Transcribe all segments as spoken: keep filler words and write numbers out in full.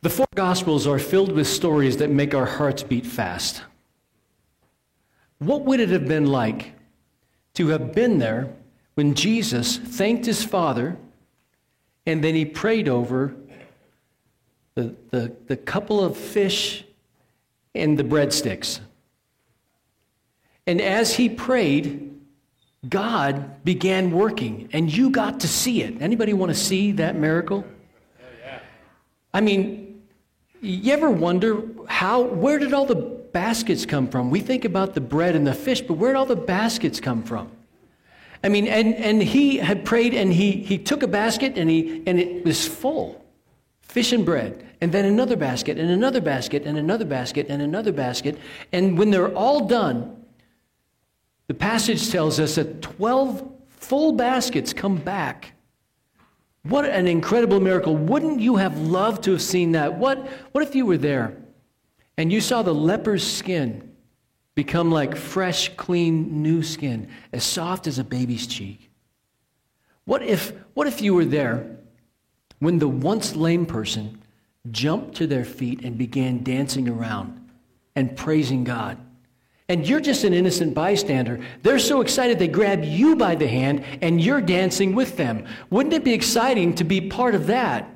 The four Gospels are filled with stories that make our hearts beat fast. What would it have been like to have been there when Jesus thanked his Father and then he prayed over the, the, the couple of fish and the breadsticks? And as he prayed, God began working, and you got to see it. Anybody want to see that miracle? I mean, you ever wonder how, where did all the baskets come from? We think about the bread and the fish, but where did all the baskets come from? I mean, and, and he had prayed, and he, he took a basket, and he and it was full, fish and bread, and then another basket, and another basket, and another basket, and another basket, and when they're all done, the passage tells us that twelve full baskets come back. What an incredible miracle. Wouldn't you have loved to have seen that? What, what if you were there and you saw the leper's skin become like fresh, clean, new skin, as soft as a baby's cheek? What if, what if you were there when the once lame person jumped to their feet and began dancing around and praising God? And you're just an innocent bystander. They're so excited they grab you by the hand and you're dancing with them. Wouldn't it be exciting to be part of that?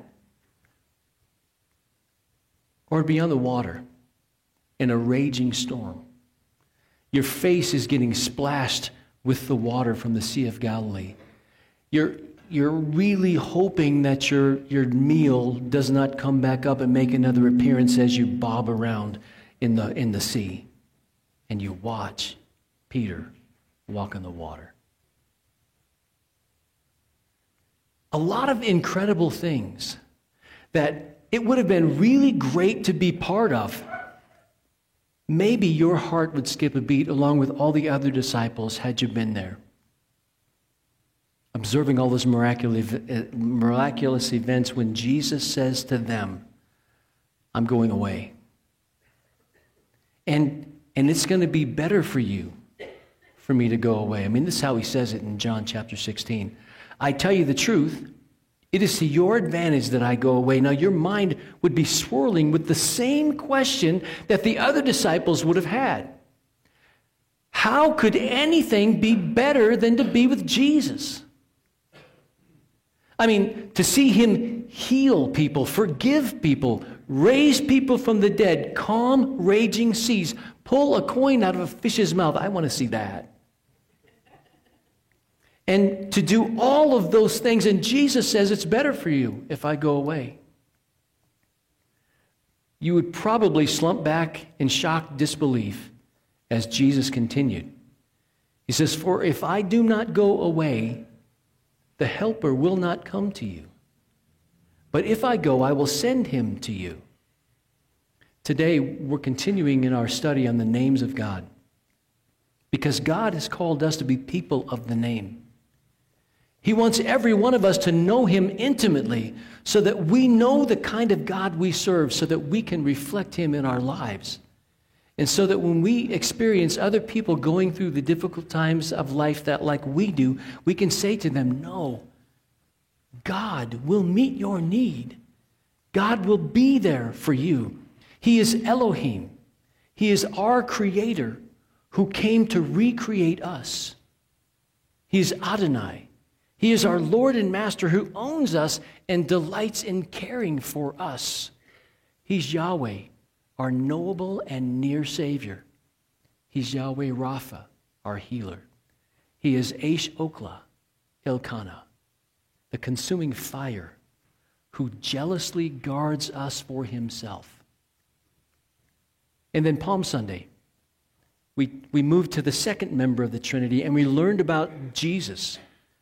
Or be on the water in a raging storm. Your face is getting splashed with the water from the Sea of Galilee. You're, you're really hoping that your, your meal does not come back up and make another appearance as you bob around in the, in the sea. And you watch Peter walk on the water. A lot of incredible things that it would have been really great to be part of. Maybe your heart would skip a beat along with all the other disciples had you been there, observing all those miraculous, miraculous events when Jesus says to them, I'm going away. And And it's going to be better for you for me to go away. I mean, this is how he says it in John chapter sixteen. I tell you the truth, it is to your advantage that I go away. Now, your mind would be swirling with the same question that the other disciples would have had. How could anything be better than to be with Jesus? I mean, to see him heal people, forgive people, raise people from the dead, calm raging seas, pull a coin out of a fish's mouth. I want to see that. And to do all of those things, and Jesus says it's better for you if I go away. You would probably slump back in shocked disbelief as Jesus continued. He says, for if I do not go away, the Helper will not come to you. But if I go, I will send him to you. Today, we're continuing in our study on the names of God, because God has called us to be people of the name. He wants every one of us to know him intimately so that we know the kind of God we serve, so that we can reflect him in our lives. And so that when we experience other people going through the difficult times of life that like we do, we can say to them, no, God will meet your need. God will be there for you. He is Elohim. He is our creator who came to recreate us. He is Adonai. He is our Lord and Master who owns us and delights in caring for us. He's Yahweh, our knowable and near Savior. He's Yahweh Rapha, our healer. He is Eish Okla, Elkanah, the consuming fire, who jealously guards us for himself. And then Palm Sunday, we, we moved to the second member of the Trinity, and we learned about Jesus.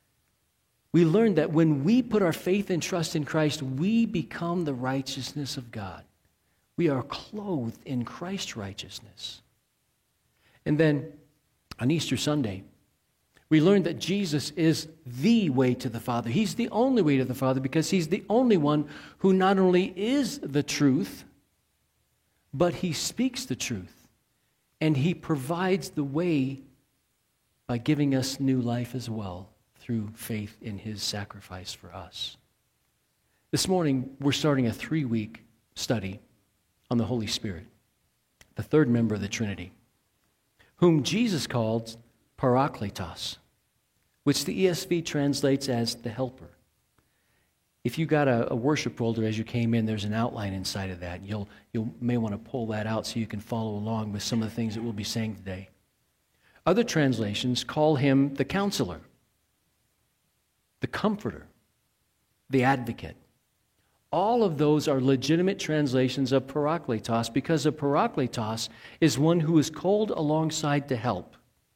We learned that when we put our faith and trust in Christ, we become the righteousness of God. We are clothed in Christ's righteousness. And then on Easter Sunday, we learned that Jesus is the way to the Father. He's the only way to the Father because he's the only one who not only is the truth, but he speaks the truth. And he provides the way by giving us new life as well through faith in his sacrifice for us. This morning, we're starting a three-week study on the Holy Spirit, the third member of the Trinity, whom Jesus called Parakletos, which the E S V translates as the helper. If you got a, a worship folder as you came in, there's an outline inside of that. You'll you may want to pull that out so you can follow along with some of the things that we'll be saying today. Other translations call him the counselor, the comforter, the advocate. All of those are legitimate translations of Parakletos because a Parakletos is one who is called alongside to help.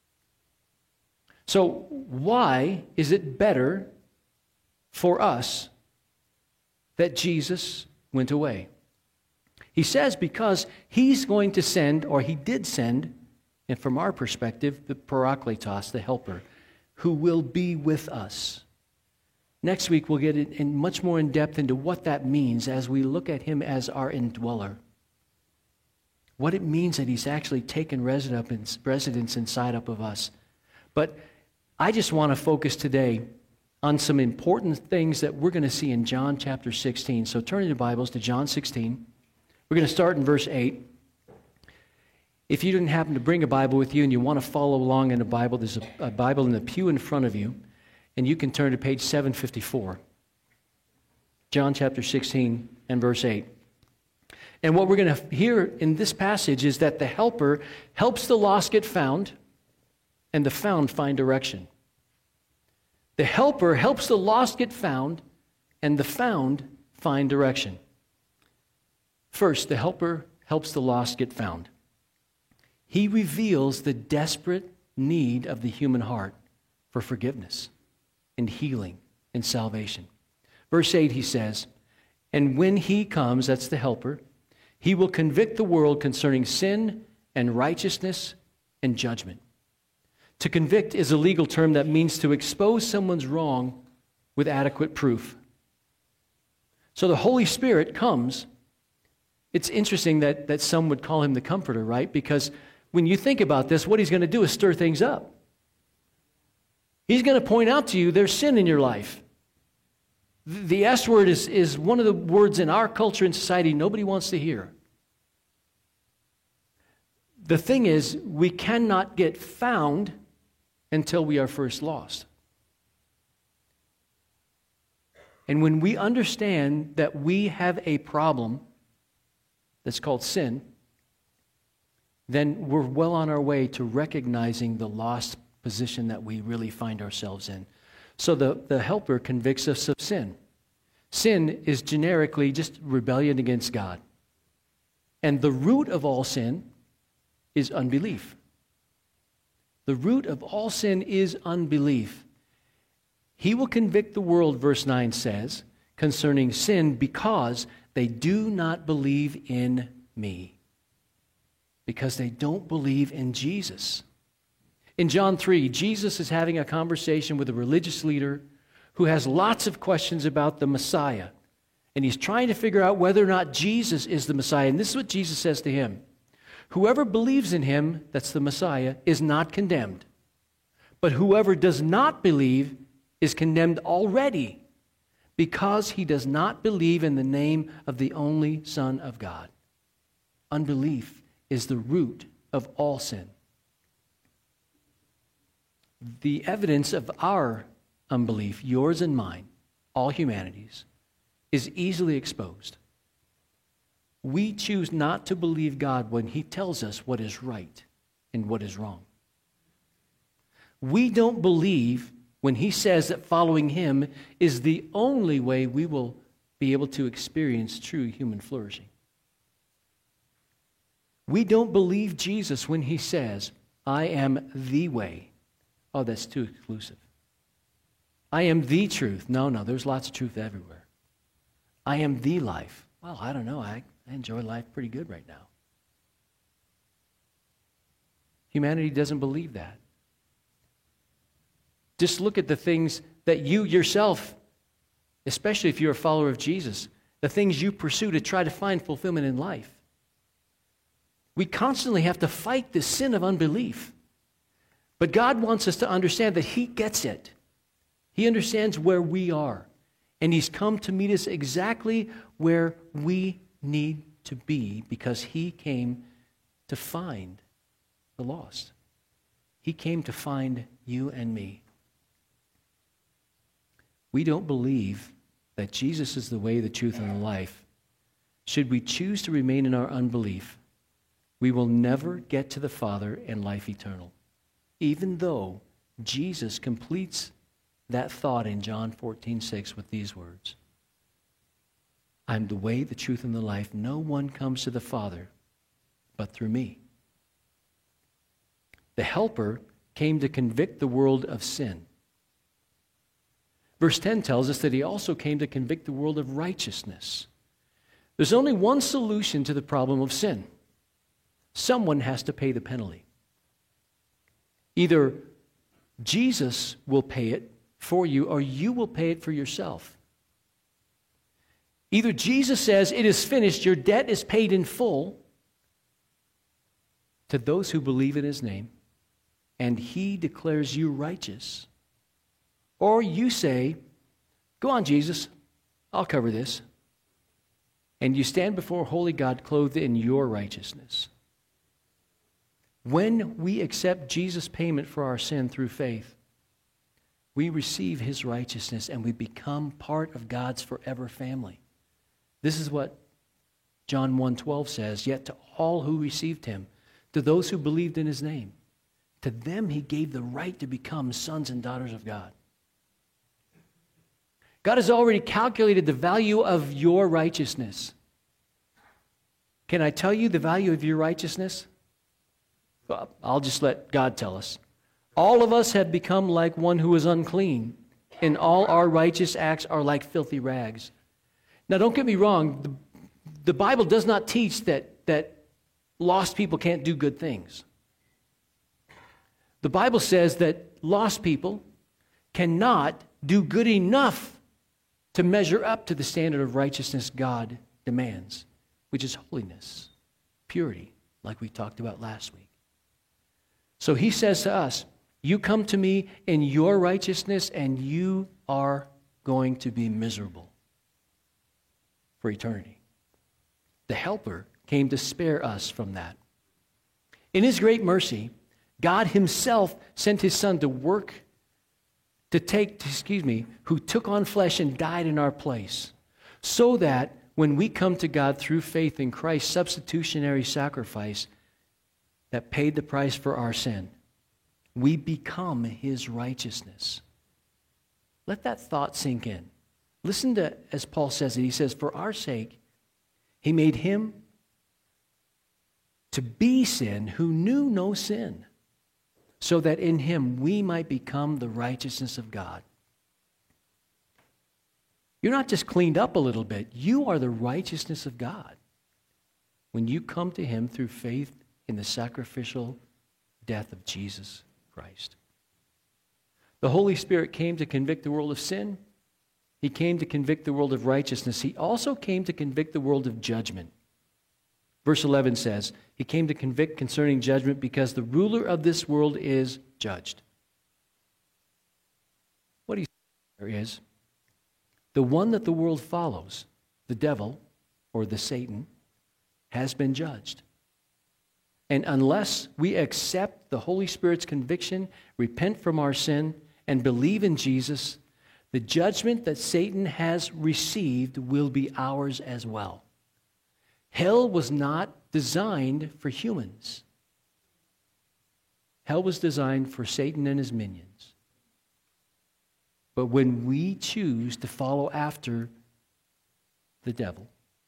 So why is it better for us that Jesus went away? He says because he's going to send, or he did send, and from our perspective, the Parakletos, the helper, who will be with us. Next week, we'll get in much more in depth into what that means as we look at him as our indweller. What it means that he's actually taken residence inside up of us. But I just want to focus today on some important things that we're going to see in John chapter sixteen. So turn your Bibles to John sixteen. We're going to start in verse eight. If you didn't happen to bring a Bible with you and you want to follow along in the Bible, there's a, a Bible in the pew in front of you, and you can turn to page seven fifty-four. John chapter sixteen and verse eight. And what we're going to hear in this passage is that the helper helps the lost get found, and the found find direction. The helper helps the lost get found, and the found find direction. First, the helper helps the lost get found. He reveals the desperate need of the human heart for forgiveness and healing and salvation. Verse eight, he says, and when he comes, that's the helper, he will convict the world concerning sin and righteousness and judgment. To convict is a legal term that means to expose someone's wrong with adequate proof. So the Holy Spirit comes. It's interesting that, that some would call him the comforter, right? Because when you think about this, what he's going to do is stir things up. He's going to point out to you there's sin in your life. The S word is, is one of the words in our culture and society nobody wants to hear. The thing is, we cannot get found until we are first lost. And when we understand that we have a problem that's called sin, then we're well on our way to recognizing the lost position that we really find ourselves in. So the, the helper convicts us of sin. Sin is generically just rebellion against God. And the root of all sin is unbelief. The root of all sin is unbelief. He will convict the world, verse nine says, concerning sin because they do not believe in me. Because they don't believe in Jesus. In John three, Jesus is having a conversation with a religious leader who has lots of questions about the Messiah. And he's trying to figure out whether or not Jesus is the Messiah. And this is what Jesus says to him. Whoever believes in him, that's the Messiah, is not condemned. But whoever does not believe is condemned already because he does not believe in the name of the only Son of God. Unbelief is the root of all sin. The evidence of our unbelief, yours and mine, all humanity's, is easily exposed. We choose not to believe God when he tells us what is right and what is wrong. We don't believe when he says that following him is the only way we will be able to experience true human flourishing. We don't believe Jesus when he says, I am the way. Oh, that's too exclusive. I am the truth. No, no, there's lots of truth everywhere. I am the life. Well, I don't know. I, I enjoy life pretty good right now. Humanity doesn't believe that. Just look at the things that you yourself, especially if you're a follower of Jesus, the things you pursue to try to find fulfillment in life. We constantly have to fight this sin of unbelief. But God wants us to understand that he gets it. He understands where we are. And he's come to meet us exactly where we need to be because he came to find the lost. He came to find you and me. We don't believe that Jesus is the way, the truth, and the life. Should we choose to remain in our unbelief, we will never get to the Father and life eternal, even though Jesus completes that thought in John fourteen six with these words. I'm the way, the truth, and the life. No one comes to the Father but through me. The Helper came to convict the world of sin. Verse ten tells us that he also came to convict the world of righteousness. There's only one solution to the problem of sin. Someone has to pay the penalty. Either Jesus will pay it for you or you will pay it for yourself. Either Jesus says, it is finished, your debt is paid in full to those who believe in his name, and he declares you righteous. Or you say, go on, Jesus, I'll cover this. And you stand before holy God clothed in your righteousness. When we accept Jesus' payment for our sin through faith, we receive his righteousness and we become part of God's forever family. This is what John one twelve says, yet to all who received him, to those who believed in his name, to them he gave the right to become sons and daughters of God. God has already calculated the value of your righteousness. Can I tell you the value of your righteousness? Well, I'll just let God tell us. All of us have become like one who is unclean, and all our righteous acts are like filthy rags. Now, don't get me wrong. The, the Bible does not teach that, that lost people can't do good things. The Bible says that lost people cannot do good enough to measure up to the standard of righteousness God demands, which is holiness, purity, like we talked about last week. So he says to us, you come to me in your righteousness and you are going to be miserable for eternity. The Helper came to spare us from that. In his great mercy, God himself sent his Son to work to take, excuse me, who took on flesh and died in our place, so that when we come to God through faith in Christ's substitutionary sacrifice that paid the price for our sin, we become his righteousness. Let that thought sink in. Listen to, as Paul says it, he says, for our sake, he made him to be sin who knew no sin, so that in him we might become the righteousness of God. You're not just cleaned up a little bit. You are the righteousness of God when you come to him through faith in the sacrificial death of Jesus Christ. The Holy Spirit came to convict the world of sin. He came to convict the world of righteousness. He also came to convict the world of judgment. Verse eleven says, he came to convict concerning judgment because the ruler of this world is judged. What he says there is, the one that the world follows, the devil or the Satan, has been judged. And unless we accept the Holy Spirit's conviction, repent from our sin, and believe in Jesus, the judgment that Satan has received will be ours as well. Hell was not designed for humans. Hell was designed for Satan and his minions. But when we choose to follow after the devil,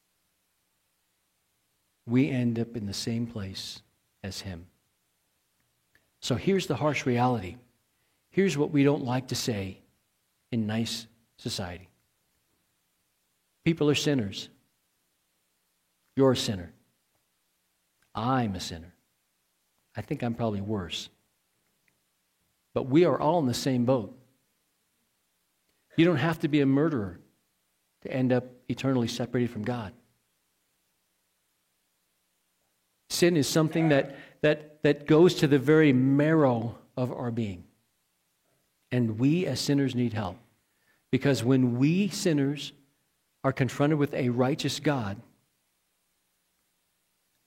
we end up in the same place as him. So here's the harsh reality. Here's what we don't like to say in nice society. People are sinners. You're a sinner. I'm a sinner. I think I'm probably worse. But we are all in the same boat. You don't have to be a murderer to end up eternally separated from God. Sin is something that, that, that goes to the very marrow of our being. And we as sinners need help. Because when we sinners are confronted with a righteous God,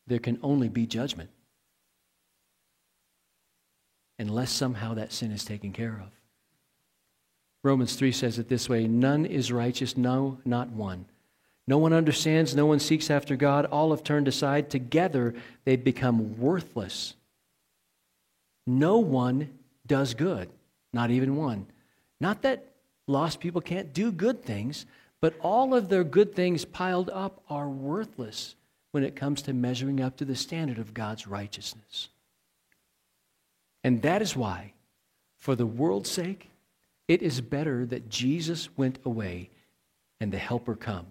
there can only be judgment unless somehow that sin is taken care of. Romans three says it this way, none is righteous, no, not one. No one understands, no one seeks after God. All have turned aside. Together they become worthless. No one does good, not even one. Not that lost people can't do good things, but all of their good things piled up are worthless when it comes to measuring up to the standard of God's righteousness. And that is why, for the world's sake, it is better that Jesus went away and the Helper come.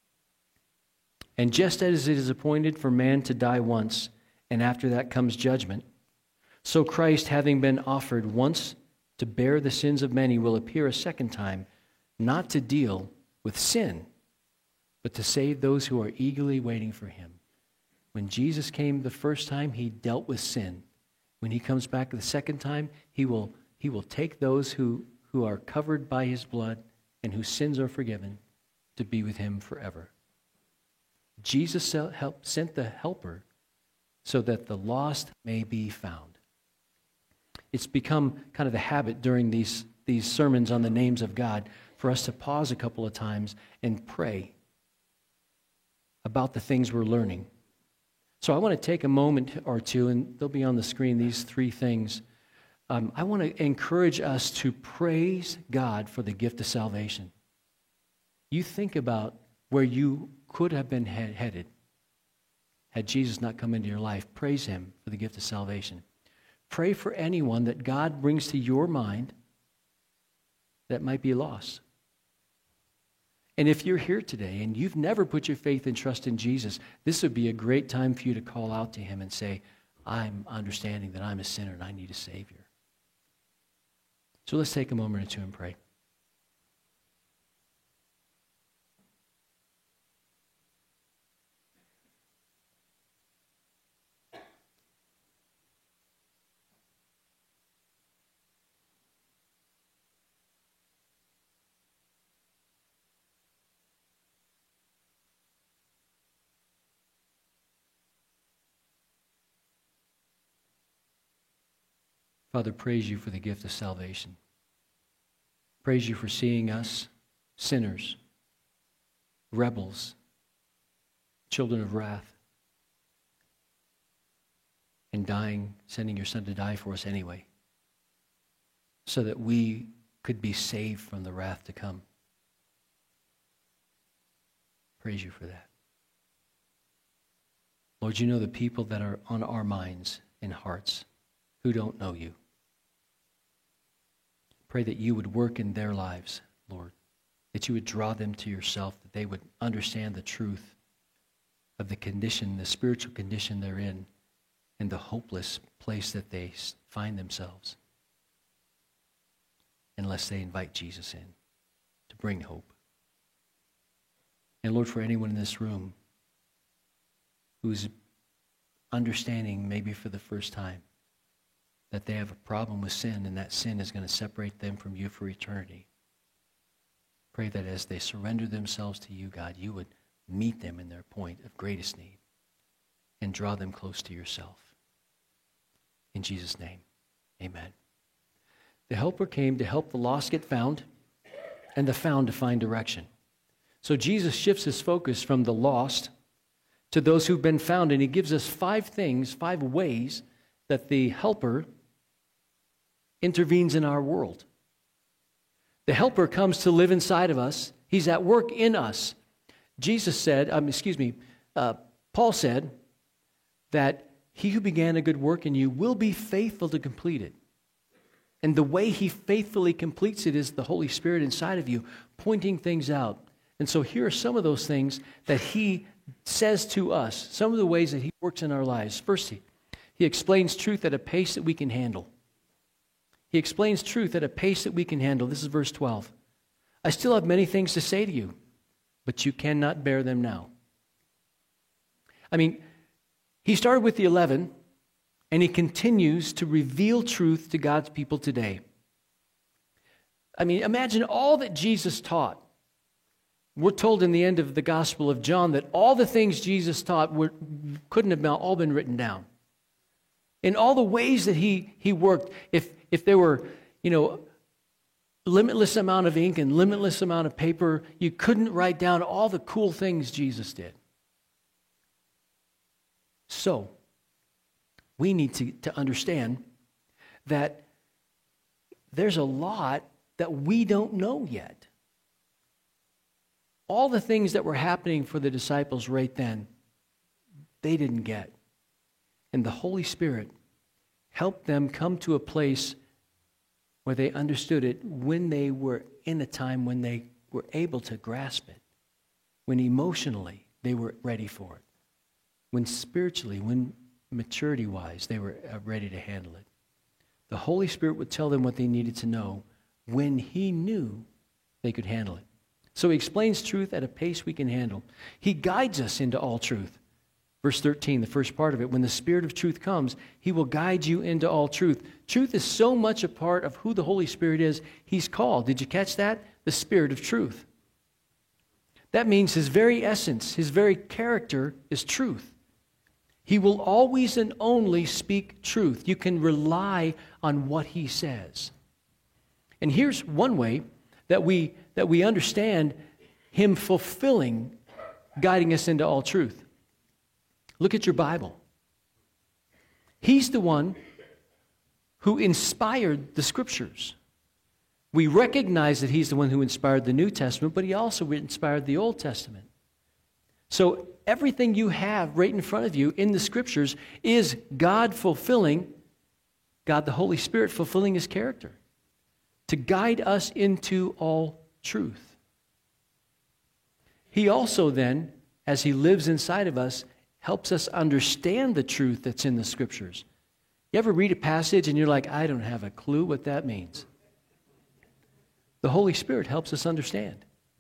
And just as it is appointed for man to die once, and after that comes judgment, so Christ, having been offered once to bear the sins of many, will appear a second time, not to deal with sin, but to save those who are eagerly waiting for him. When Jesus came the first time, he dealt with sin. When he comes back the second time, he will, he will take those who, who are covered by his blood and whose sins are forgiven to be with him forever. Jesus sent the Helper so that the lost may be found. It's become kind of the habit during these, these sermons on the names of God for us to pause a couple of times and pray about the things we're learning. So I want to take a moment or two, and they'll be on the screen, these three things. Um, I want to encourage us to praise God for the gift of salvation. You think about where you could have been he- headed had Jesus not come into your life. Praise him for the gift of salvation. Pray for anyone that God brings to your mind that might be lost. And if you're here today and you've never put your faith and trust in Jesus, this would be a great time for you to call out to him and say, I'm understanding that I'm a sinner and I need a Savior. So let's take a moment or two and pray. Father, praise you for the gift of salvation. Praise you for seeing us, sinners, rebels, children of wrath, and dying, sending your Son to die for us anyway, so that we could be saved from the wrath to come. Praise you for that. Lord, you know the people that are on our minds and hearts who don't know you. Pray that you would work in their lives, Lord, that you would draw them to yourself, that they would understand the truth of the condition, the spiritual condition they're in, and the hopeless place that they find themselves, unless they invite Jesus in to bring hope. And Lord, for anyone in this room who's understanding maybe for the first time that they have a problem with sin and that sin is going to separate them from you for eternity, pray that as they surrender themselves to you, God, you would meet them in their point of greatest need and draw them close to yourself. In Jesus' name, amen. The Helper came to help the lost get found and the found to find direction. So Jesus shifts his focus from the lost to those who've been found, and he gives us five things, five ways that the Helper intervenes in our world. The Helper comes to live inside of us. He's at work in us. Jesus said, um, excuse me, uh, Paul said that he who began a good work in you will be faithful to complete it. And the way he faithfully completes it is the Holy Spirit inside of you, pointing things out. And so here are some of those things that he says to us, some of the ways that he works in our lives. First, he, he explains truth at a pace that we can handle. He explains truth at a pace that we can handle. This is verse twelve. I still have many things to say to you, but you cannot bear them now. I mean, he started with the eleven, and he continues to reveal truth to God's people today. I mean, imagine all that Jesus taught. We're told in the end of the Gospel of John that all the things Jesus taught were couldn't have all been written down. In all the ways that he, he worked, if, if there were, you know, limitless amount of ink and limitless amount of paper, you couldn't write down all the cool things Jesus did. So, we need to, to understand that there's a lot that we don't know yet. All the things that were happening for the disciples right then, they didn't get. And the Holy Spirit helped them come to a place where they understood it when they were in a time when they were able to grasp it, when emotionally they were ready for it, when spiritually, when maturity-wise they were ready to handle it. The Holy Spirit would tell them what they needed to know when He knew they could handle it. So He explains truth at a pace we can handle. He guides us into all truth. Verse thirteen, the first part of it, when the Spirit of truth comes, He will guide you into all truth. Truth is so much a part of who the Holy Spirit is. He's called, did you catch that? The Spirit of truth. That means His very essence, His very character is truth. He will always and only speak truth. You can rely on what He says. And here's one way that we that we understand Him fulfilling, guiding us into all truth. Look at your Bible. He's the one who inspired the Scriptures. We recognize that He's the one who inspired the New Testament, but He also inspired the Old Testament. So everything you have right in front of you in the Scriptures is God fulfilling, God the Holy Spirit fulfilling His character to guide us into all truth. He also then, as He lives inside of us, helps us understand the truth that's in the Scriptures. You ever read a passage and you're like, I don't have a clue what that means? The Holy Spirit helps us understand.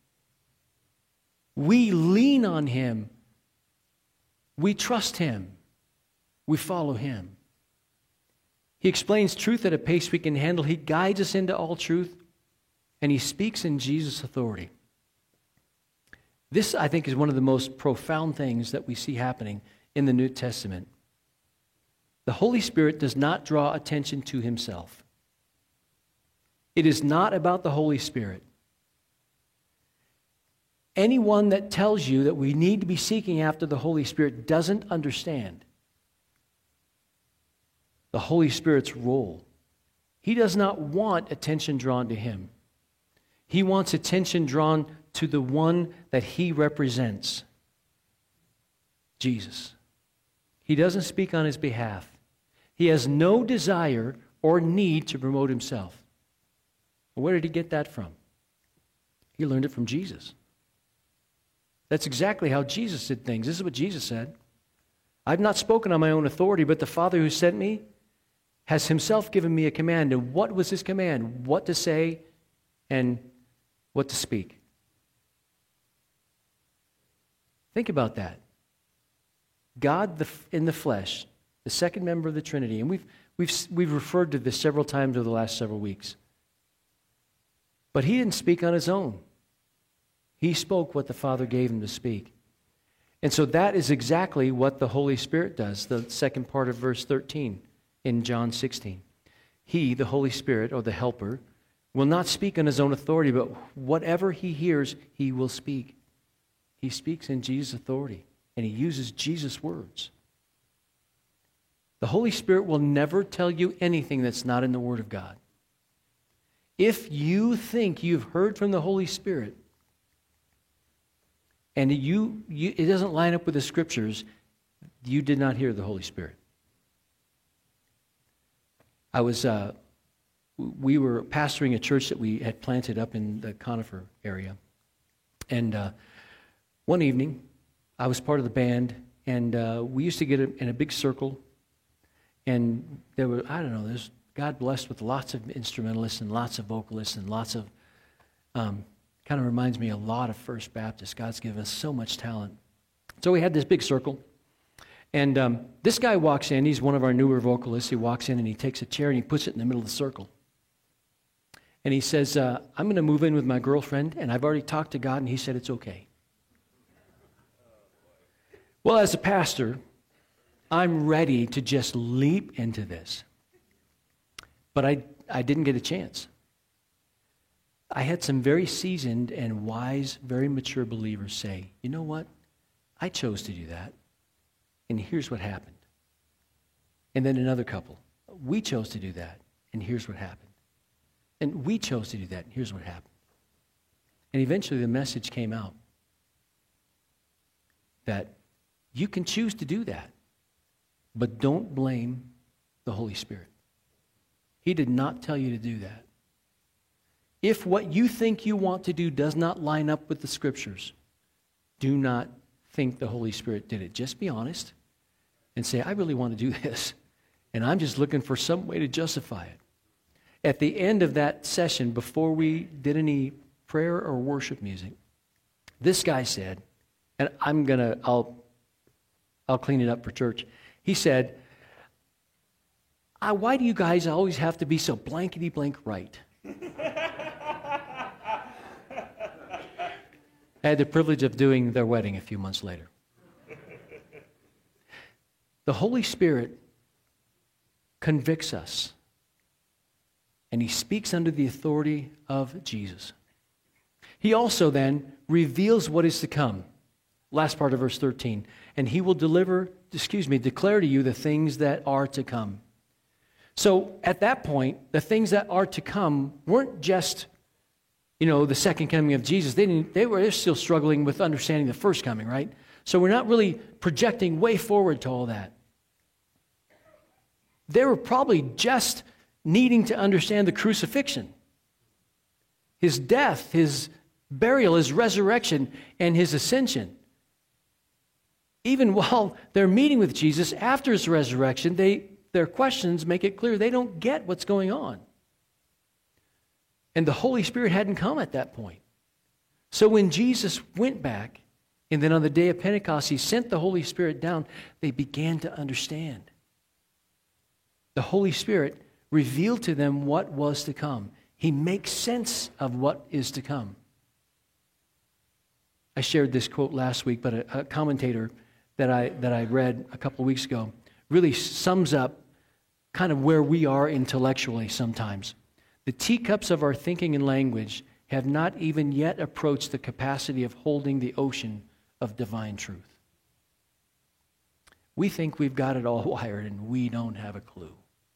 We lean on Him. We trust Him. We follow Him. He explains truth at a pace we can handle. He guides us into all truth, and He speaks in Jesus' authority. This, I think, is one of the most profound things that we see happening in the New Testament. The Holy Spirit does not draw attention to Himself. It is not about the Holy Spirit. Anyone that tells you that we need to be seeking after the Holy Spirit doesn't understand the Holy Spirit's role. He does not want attention drawn to Him. He wants attention drawn to the one that He represents, Jesus. He doesn't speak on His behalf. He has no desire or need to promote Himself. Where did He get that from? He learned it from Jesus. That's exactly how Jesus did things. This is what Jesus said. I've not spoken on my own authority, but the Father who sent me has Himself given me a command. And what was His command? What to say and what to speak. Think about that. God the, in the flesh, the second member of the Trinity, and we've, we've, we've referred to this several times over the last several weeks. But He didn't speak on His own. He spoke what the Father gave Him to speak. And so that is exactly what the Holy Spirit does, the second part of verse thirteen in John sixteen. He, the Holy Spirit, or the Helper, will not speak on His own authority, but whatever He hears, He will speak. He speaks in Jesus' authority, and He uses Jesus' words. The Holy Spirit will never tell you anything that's not in the Word of God. If you think you've heard from the Holy Spirit, and you, you, it doesn't line up with the Scriptures, you did not hear the Holy Spirit. I was, uh, we were pastoring a church that we had planted up in the Conifer area. And uh, one evening, I was part of the band, and uh, we used to get in a big circle. And there were, I don't know, there's God blessed with lots of instrumentalists and lots of vocalists and lots of, um, kind of reminds me a lot of First Baptist. God's given us so much talent. So we had this big circle. And um, this guy walks in. He's one of our newer vocalists. He walks in and he takes a chair and he puts it in the middle of the circle. And he says, uh, I'm going to move in with my girlfriend, and I've already talked to God, and He said it's okay. Well, as a pastor, I'm ready to just leap into this. But I, I didn't get a chance. I had some very seasoned and wise, very mature believers say, you know what? I chose to do that. And here's what happened. And then another couple, we chose to do that. And here's what happened. And we chose to do that. And here's what happened. And eventually the message came out that you can choose to do that, but don't blame the Holy Spirit. He did not tell you to do that. If what you think you want to do does not line up with the Scriptures, do not think the Holy Spirit did it. Just be honest and say, I really want to do this, and I'm just looking for some way to justify it. At the end of that session, before we did any prayer or worship music, this guy said, and I'm going to, I'll, I'll clean it up for church. He said, I, why do you guys always have to be so blankety blank right? I had the privilege of doing their wedding a few months later. The Holy Spirit convicts us, and He speaks under the authority of Jesus. He also then reveals what is to come. Last part of verse thirteen. And He will deliver, excuse me, declare to you the things that are to come. So at that point, the things that are to come weren't just, you know, the second coming of Jesus. They didn't, they were still struggling with understanding the first coming, right? So we're not really projecting way forward to all that. They were probably just needing to understand the crucifixion, His death, His burial, His resurrection, and His ascension. Even while they're meeting with Jesus after His resurrection, they their questions make it clear they don't get what's going on. And the Holy Spirit hadn't come at that point. So when Jesus went back, and then on the day of Pentecost, He sent the Holy Spirit down, they began to understand. The Holy Spirit revealed to them what was to come. He makes sense of what is to come. I shared this quote last week, but a, a commentator that I that I read a couple of weeks ago really sums up kind of where we are intellectually sometimes. The teacups of our thinking and language have not even yet approached the capacity of holding the ocean of divine truth. We think we've got it all wired, and we don't have a clue.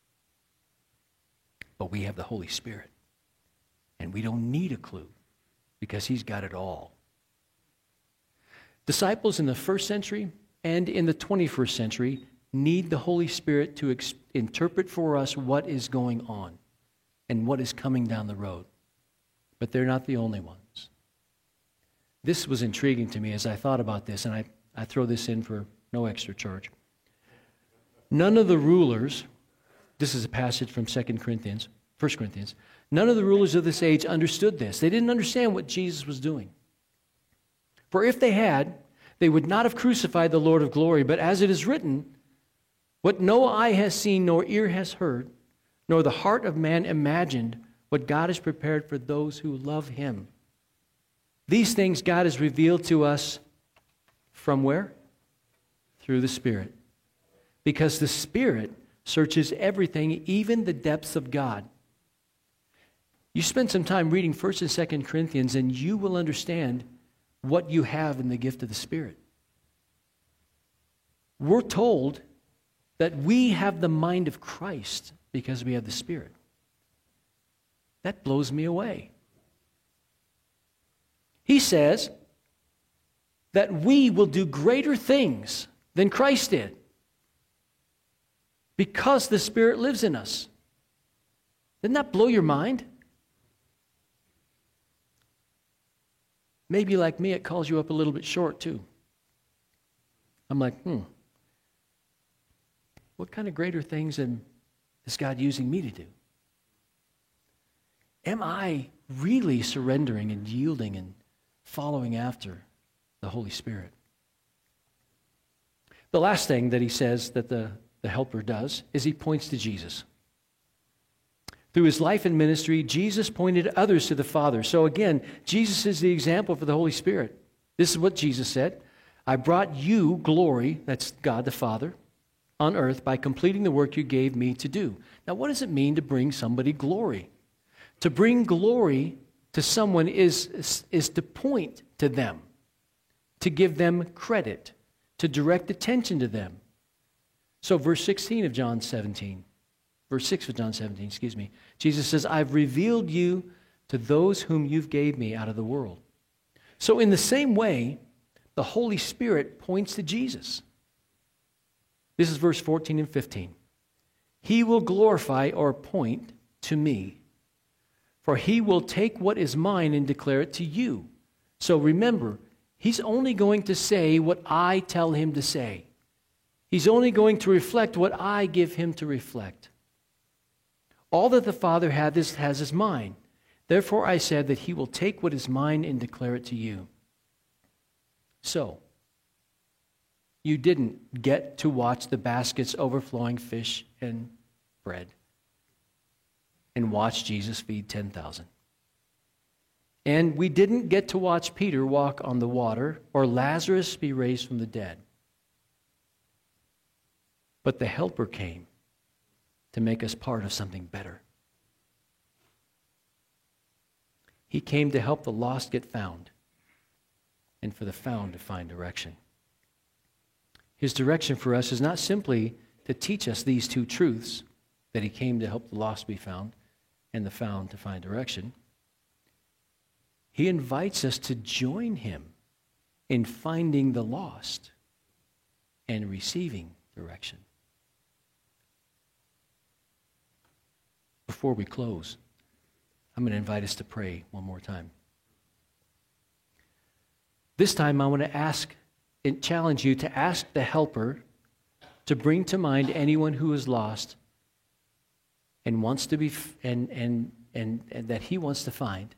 But we have the Holy Spirit, and we don't need a clue because He's got it all. Disciples in the first century and in the twenty-first century need the Holy Spirit to ex- interpret for us what is going on and what is coming down the road. But they're not the only ones. This was intriguing to me as I thought about this, and I, I throw this in for no extra charge. None of the rulers, this is a passage from Second Corinthians, First Corinthians, none of the rulers of this age understood this. They didn't understand what Jesus was doing. For if they had, they would not have crucified the Lord of glory, but as it is written, what no eye has seen, nor ear has heard, nor the heart of man imagined, what God has prepared for those who love Him. These things God has revealed to us from where? Through the Spirit. Because the Spirit searches everything, even the depths of God. You spend some time reading First and Second Corinthians, and you will understand what you have in the gift of the Spirit. We're told that we have the mind of Christ because we have the Spirit. That blows me away. He says that we will do greater things than Christ did because the Spirit lives in us. Doesn't that blow your mind? Maybe like me, it calls you up a little bit short too. I'm like, hmm. What kind of greater things is God using me to do? Am I really surrendering and yielding and following after the Holy Spirit? The last thing that he says that the, the Helper does is he points to Jesus. Through his life and ministry, Jesus pointed others to the Father. So again, Jesus is the example for the Holy Spirit. This is what Jesus said. I brought you glory, that's God the Father, on earth by completing the work you gave me to do. Now, what does it mean to bring somebody glory? To bring glory to someone is, is, is to point to them, to give them credit, to direct attention to them. So verse sixteen of John seventeen, verse six of John seventeen, excuse me, Jesus says, I've revealed you to those whom you've gave me out of the world. So in the same way, the Holy Spirit points to Jesus. This is verse fourteen and fifteen. He will glorify or point to me, for he will take what is mine and declare it to you. So remember, he's only going to say what I tell him to say. He's only going to reflect what I give him to reflect. All that the Father has, has is mine. Therefore I said that he will take what is mine and declare it to you. So, you didn't get to watch the baskets overflowing fish and bread and watch Jesus feed ten thousand. And we didn't get to watch Peter walk on the water or Lazarus be raised from the dead. But the Helper came to make us part of something better. He came to help the lost get found and for the found to find direction. His direction for us is not simply to teach us these two truths, that he came to help the lost be found and the found to find direction. He invites us to join him in finding the lost and receiving direction. Before we close, I'm going to invite us to pray one more time. This time I want to ask and challenge you to ask the Helper to bring to mind anyone who is lost and wants to be and and and, and that he wants to find.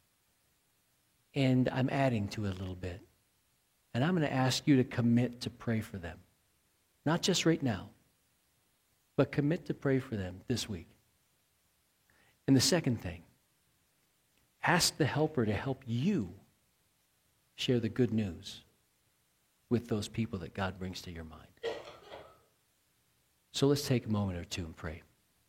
And I'm adding to it a little bit. And I'm going to ask you to commit to pray for them. Not just right now, but commit to pray for them this week. And the second thing, ask the Helper to help you share the good news with those people that God brings to your mind. So let's take a moment or two and pray.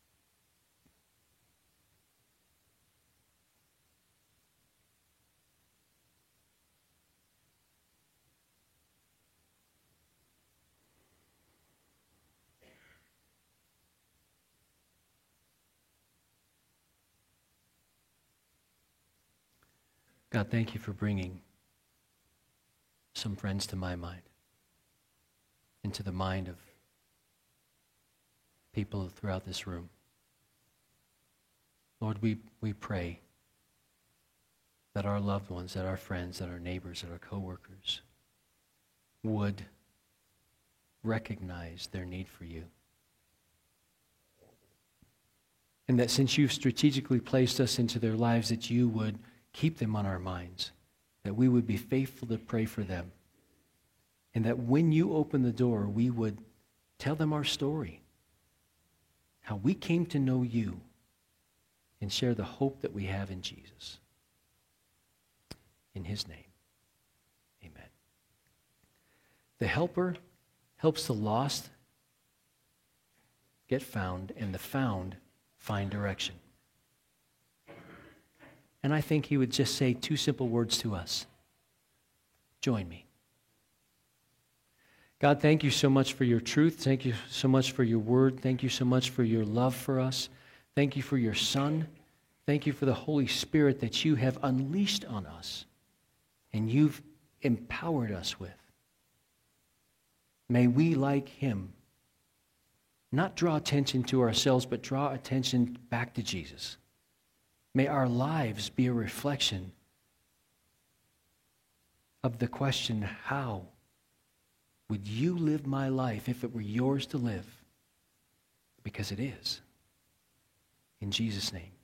God, thank you for bringing some friends to my mind and to the mind of people throughout this room. Lord, we, we pray that our loved ones, that our friends, that our neighbors, that our coworkers would recognize their need for you. And that since you've strategically placed us into their lives, that you would keep them on our minds, that we would be faithful to pray for them, and that when you open the door, we would tell them our story, how we came to know you, and share the hope that we have in Jesus. In his name, amen. The Helper helps the lost get found, and the found find direction. And I think he would just say two simple words to us. Join me. God, thank you so much for your truth. Thank you so much for your word. Thank you so much for your love for us. Thank you for your Son. Thank you for the Holy Spirit that you have unleashed on us and you've empowered us with. May we, like him, not draw attention to ourselves, but draw attention back to Jesus. May our lives be a reflection of the question, how would you live my life if it were yours to live? Because it is. In Jesus' name.